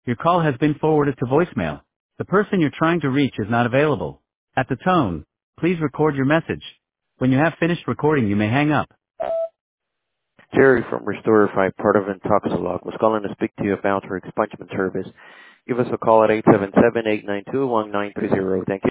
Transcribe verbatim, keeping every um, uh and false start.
Your call has been forwarded to voicemail. The person you're trying to reach is not available. At the tone, please record your message. When you have finished recording, you may hang up. Jerry from Restorify, part of Intoxilog, was calling to speak to you about her expungement service. Give us a call at eight seven seven, eight nine two, one nine three zero. Thank you.